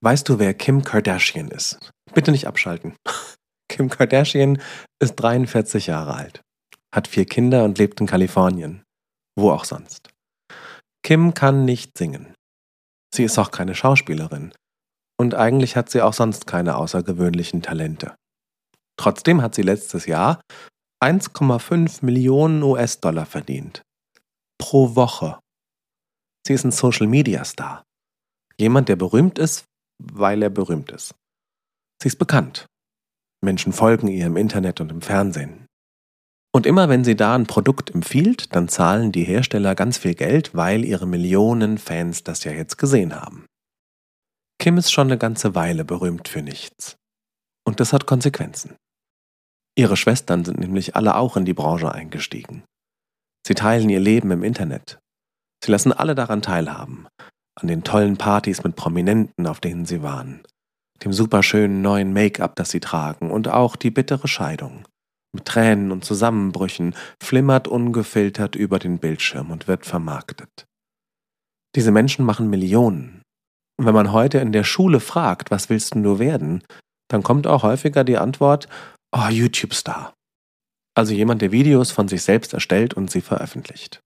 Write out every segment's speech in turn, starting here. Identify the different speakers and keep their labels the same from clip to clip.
Speaker 1: Weißt du, wer Kim Kardashian ist? Bitte nicht abschalten. Kim Kardashian ist 43 Jahre alt, hat 4 Kinder und lebt in Kalifornien. Wo auch sonst. Kim kann nicht singen. Sie ist auch keine Schauspielerin. Und eigentlich hat sie auch sonst keine außergewöhnlichen Talente. Trotzdem hat sie letztes Jahr 1,5 Millionen US-Dollar verdient. Pro Woche. Sie ist ein Social-Media-Star. Jemand, der berühmt ist, weil er berühmt ist. Sie ist bekannt. Menschen folgen ihr im Internet und im Fernsehen. Und immer wenn sie da ein Produkt empfiehlt, dann zahlen die Hersteller ganz viel Geld, weil ihre Millionen Fans das ja jetzt gesehen haben. Kim ist schon eine ganze Weile berühmt für nichts. Und das hat Konsequenzen. Ihre Schwestern sind nämlich alle auch in die Branche eingestiegen. Sie teilen ihr Leben im Internet. Sie lassen alle daran teilhaben. An den tollen Partys mit Prominenten, auf denen sie waren. Dem superschönen neuen Make-up, das sie tragen. Und auch die bittere Scheidung. Mit Tränen und Zusammenbrüchen flimmert ungefiltert über den Bildschirm und wird vermarktet. Diese Menschen machen Millionen. Und wenn man heute in der Schule fragt, was willst denn du werden, dann kommt auch häufiger die Antwort, oh, YouTube-Star. Also jemand, der Videos von sich selbst erstellt und sie veröffentlicht.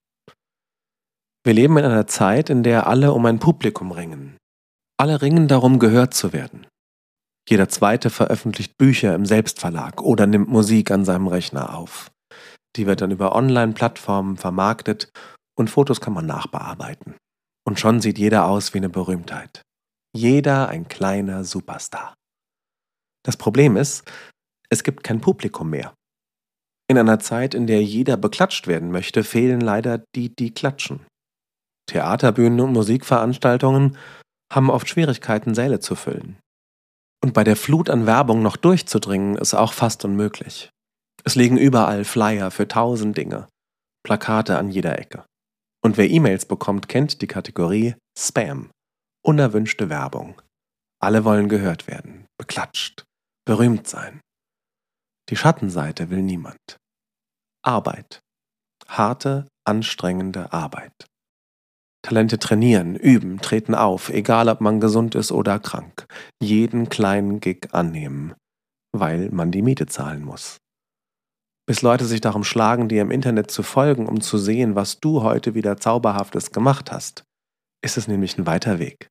Speaker 1: Wir leben in einer Zeit, in der alle um ein Publikum ringen. Alle ringen darum, gehört zu werden. Jeder Zweite veröffentlicht Bücher im Selbstverlag oder nimmt Musik an seinem Rechner auf. Die wird dann über Online-Plattformen vermarktet und Fotos kann man nachbearbeiten. Und schon sieht jeder aus wie eine Berühmtheit. Jeder ein kleiner Superstar. Das Problem ist, es gibt kein Publikum mehr. In einer Zeit, in der jeder beklatscht werden möchte, fehlen leider die, die klatschen. Theaterbühnen und Musikveranstaltungen haben oft Schwierigkeiten, Säle zu füllen. Und bei der Flut an Werbung noch durchzudringen, ist auch fast unmöglich. Es liegen überall Flyer für 1000 Dinge, Plakate an jeder Ecke. Und wer E-Mails bekommt, kennt die Kategorie Spam, unerwünschte Werbung. Alle wollen gehört werden, beklatscht, berühmt sein. Die Schattenseite will niemand. Arbeit. Harte, anstrengende Arbeit. Talente trainieren, üben, treten auf, egal ob man gesund ist oder krank. Jeden kleinen Gig annehmen, weil man die Miete zahlen muss. Bis Leute sich darum schlagen, dir im Internet zu folgen, um zu sehen, was du heute wieder Zauberhaftes gemacht hast, ist es nämlich ein weiter Weg.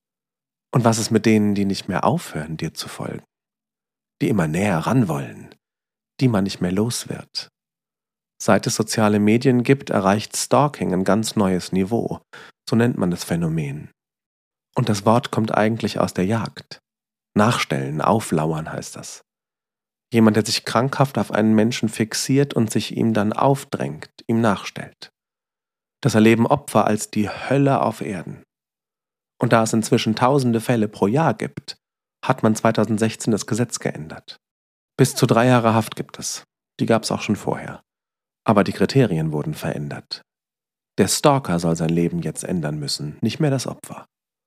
Speaker 1: Und was ist mit denen, die nicht mehr aufhören, dir zu folgen? Die immer näher ran wollen, die man nicht mehr los wird. Seit es soziale Medien gibt, erreicht Stalking ein ganz neues Niveau. So nennt man das Phänomen. Und das Wort kommt eigentlich aus der Jagd. Nachstellen, auflauern heißt das. Jemand, der sich krankhaft auf einen Menschen fixiert und sich ihm dann aufdrängt, ihm nachstellt. Das erleben Opfer als die Hölle auf Erden. Und da es inzwischen tausende Fälle pro Jahr gibt, hat man 2016 das Gesetz geändert. Bis zu 3 Jahre Haft gibt es. Die gab es auch schon vorher. Aber die Kriterien wurden verändert. Der Stalker soll sein Leben jetzt ändern müssen, nicht mehr das Opfer.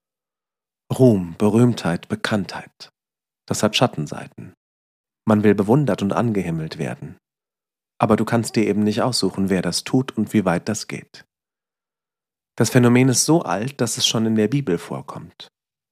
Speaker 1: Ruhm, Berühmtheit, Bekanntheit. Das hat Schattenseiten. Man will bewundert und angehimmelt werden. Aber du kannst dir eben nicht aussuchen, wer das tut und wie weit das geht. Das Phänomen ist so alt, dass es schon in der Bibel vorkommt.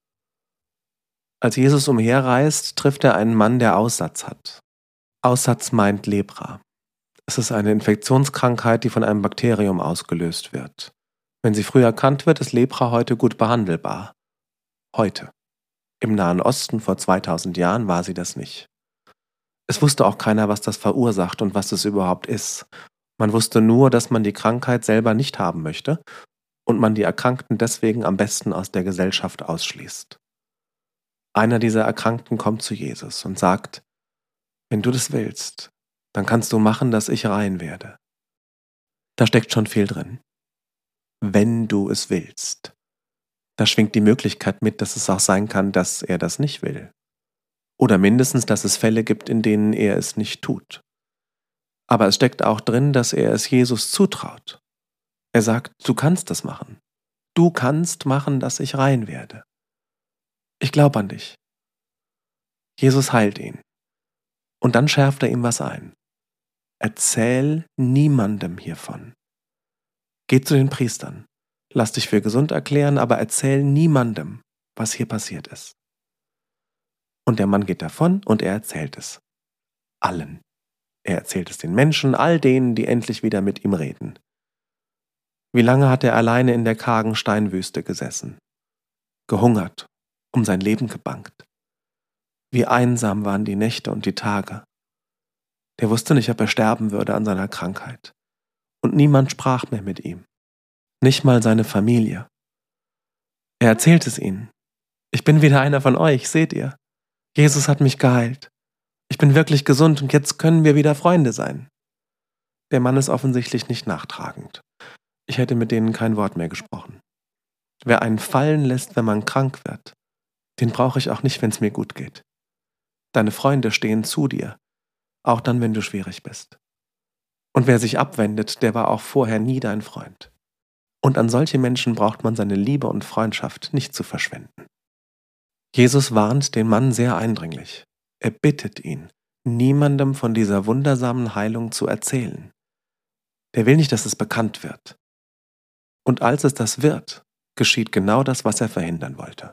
Speaker 1: Als Jesus umherreist, trifft er einen Mann, der Aussatz hat. Aussatz meint Lepra. Es ist eine Infektionskrankheit, die von einem Bakterium ausgelöst wird. Wenn sie früh erkannt wird, ist Lepra heute gut behandelbar. Heute. Im Nahen Osten vor 2000 Jahren war sie das nicht. Es wusste auch keiner, was das verursacht und was es überhaupt ist. Man wusste nur, dass man die Krankheit selber nicht haben möchte und man die Erkrankten deswegen am besten aus der Gesellschaft ausschließt. Einer dieser Erkrankten kommt zu Jesus und sagt, wenn du das willst, dann kannst du machen, dass ich rein werde. Da steckt schon viel drin. Wenn du es willst. Da schwingt die Möglichkeit mit, dass es auch sein kann, dass er das nicht will. Oder mindestens, dass es Fälle gibt, in denen er es nicht tut. Aber es steckt auch drin, dass er es Jesus zutraut. Er sagt, du kannst das machen. Du kannst machen, dass ich rein werde. Ich glaube an dich. Jesus heilt ihn. Und dann schärft er ihm was ein. Erzähl niemandem hiervon. Geh zu den Priestern. Lass dich für gesund erklären, aber erzähl niemandem, was hier passiert ist. Und der Mann geht davon und er erzählt es. Allen. Er erzählt es den Menschen, all denen, die endlich wieder mit ihm reden. Wie lange hat er alleine in der kargen Steinwüste gesessen? Gehungert, um sein Leben gebangt. Wie einsam waren die Nächte und die Tage. Der wusste nicht, ob er sterben würde an seiner Krankheit. Und niemand sprach mehr mit ihm. Nicht mal seine Familie. Er erzählt es ihnen. Ich bin wieder einer von euch, seht ihr? Jesus hat mich geheilt. Ich bin wirklich gesund und jetzt können wir wieder Freunde sein. Der Mann ist offensichtlich nicht nachtragend. Ich hätte mit denen kein Wort mehr gesprochen. Wer einen fallen lässt, wenn man krank wird, den brauche ich auch nicht, wenn es mir gut geht. Deine Freunde stehen zu dir, auch dann, wenn du schwierig bist. Und wer sich abwendet, der war auch vorher nie dein Freund. Und an solche Menschen braucht man seine Liebe und Freundschaft nicht zu verschwenden. Jesus warnt den Mann sehr eindringlich. Er bittet ihn, niemandem von dieser wundersamen Heilung zu erzählen. Der will nicht, dass es bekannt wird. Und als es das wird, geschieht genau das, was er verhindern wollte.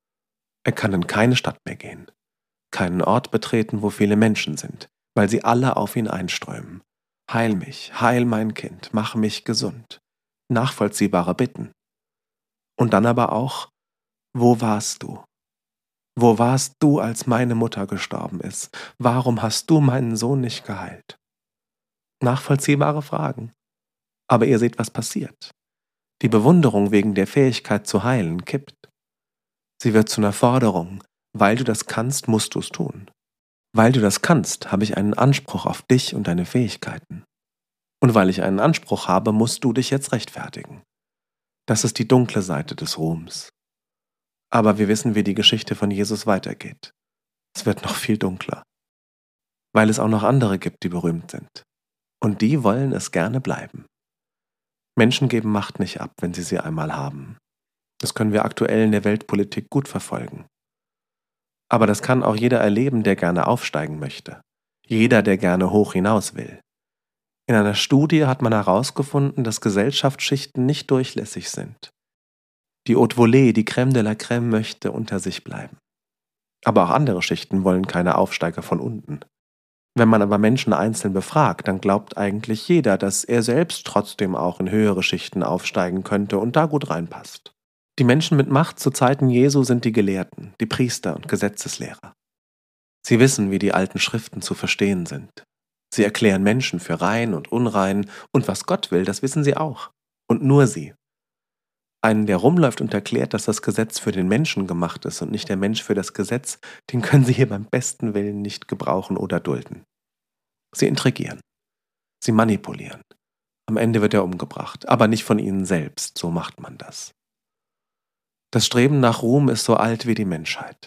Speaker 1: Er kann in keine Stadt mehr gehen, keinen Ort betreten, wo viele Menschen sind, weil sie alle auf ihn einströmen. Heil mich, heil mein Kind, mach mich gesund. Nachvollziehbare Bitten. Und dann aber auch, wo warst du? Wo warst du, als meine Mutter gestorben ist? Warum hast du meinen Sohn nicht geheilt? Nachvollziehbare Fragen. Aber ihr seht, was passiert. Die Bewunderung wegen der Fähigkeit zu heilen kippt. Sie wird zu einer Forderung. Weil du das kannst, musst du es tun. Weil du das kannst, habe ich einen Anspruch auf dich und deine Fähigkeiten. Und weil ich einen Anspruch habe, musst du dich jetzt rechtfertigen. Das ist die dunkle Seite des Ruhms. Aber wir wissen, wie die Geschichte von Jesus weitergeht. Es wird noch viel dunkler. Weil es auch noch andere gibt, die berühmt sind. Und die wollen es gerne bleiben. Menschen geben Macht nicht ab, wenn sie einmal haben. Das können wir aktuell in der Weltpolitik gut verfolgen. Aber das kann auch jeder erleben, der gerne aufsteigen möchte. Jeder, der gerne hoch hinaus will. In einer Studie hat man herausgefunden, dass Gesellschaftsschichten nicht durchlässig sind. Die Haute Volée, die Crème de la Crème möchte unter sich bleiben. Aber auch andere Schichten wollen keine Aufsteiger von unten. Wenn man aber Menschen einzeln befragt, dann glaubt eigentlich jeder, dass er selbst trotzdem auch in höhere Schichten aufsteigen könnte und da gut reinpasst. Die Menschen mit Macht zu Zeiten Jesu sind die Gelehrten, die Priester und Gesetzeslehrer. Sie wissen, wie die alten Schriften zu verstehen sind. Sie erklären Menschen für rein und unrein und was Gott will, das wissen sie auch. Und nur sie. Einen, der rumläuft und erklärt, dass das Gesetz für den Menschen gemacht ist und nicht der Mensch für das Gesetz, den können sie hier beim besten Willen nicht gebrauchen oder dulden. Sie intrigieren. Sie manipulieren. Am Ende wird er umgebracht, aber nicht von ihnen selbst, so macht man das. Das Streben nach Ruhm ist so alt wie die Menschheit.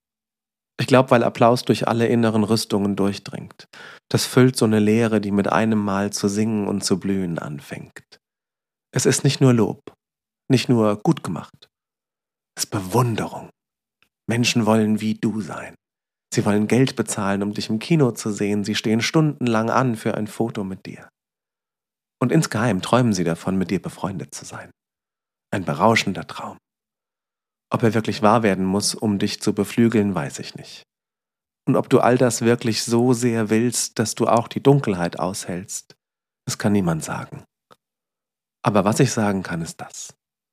Speaker 1: Ich glaube, weil Applaus durch alle inneren Rüstungen durchdringt. Das füllt so eine Leere, die mit einem Mal zu singen und zu blühen anfängt. Es ist nicht nur Lob, nicht nur gut gemacht. Es ist Bewunderung. Menschen wollen wie du sein. Sie wollen Geld bezahlen, um dich im Kino zu sehen. Sie stehen stundenlang an für ein Foto mit dir. Und insgeheim träumen sie davon, mit dir befreundet zu sein. Ein berauschender Traum. Ob er wirklich wahr werden muss, um dich zu beflügeln, weiß ich nicht. Und ob du all das wirklich so sehr willst, dass du auch die Dunkelheit aushältst, das kann niemand sagen. Aber was ich sagen kann, ist das.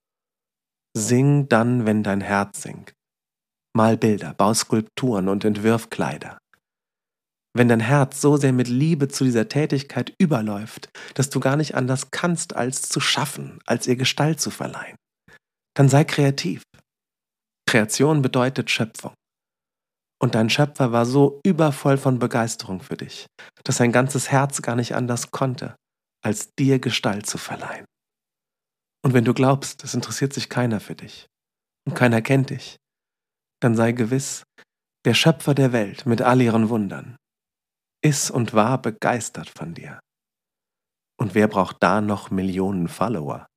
Speaker 1: Sing dann, wenn dein Herz singt. Mal Bilder, bau Skulpturen und entwirf Kleider. Wenn dein Herz so sehr mit Liebe zu dieser Tätigkeit überläuft, dass du gar nicht anders kannst, als zu schaffen, als ihr Gestalt zu verleihen, dann sei kreativ. Kreation bedeutet Schöpfung. Und dein Schöpfer war so übervoll von Begeisterung für dich, dass sein ganzes Herz gar nicht anders konnte, als dir Gestalt zu verleihen. Und wenn du glaubst, es interessiert sich keiner für dich und keiner kennt dich, dann sei gewiss, der Schöpfer der Welt mit all ihren Wundern ist und war begeistert von dir. Und wer braucht da noch Millionen Follower?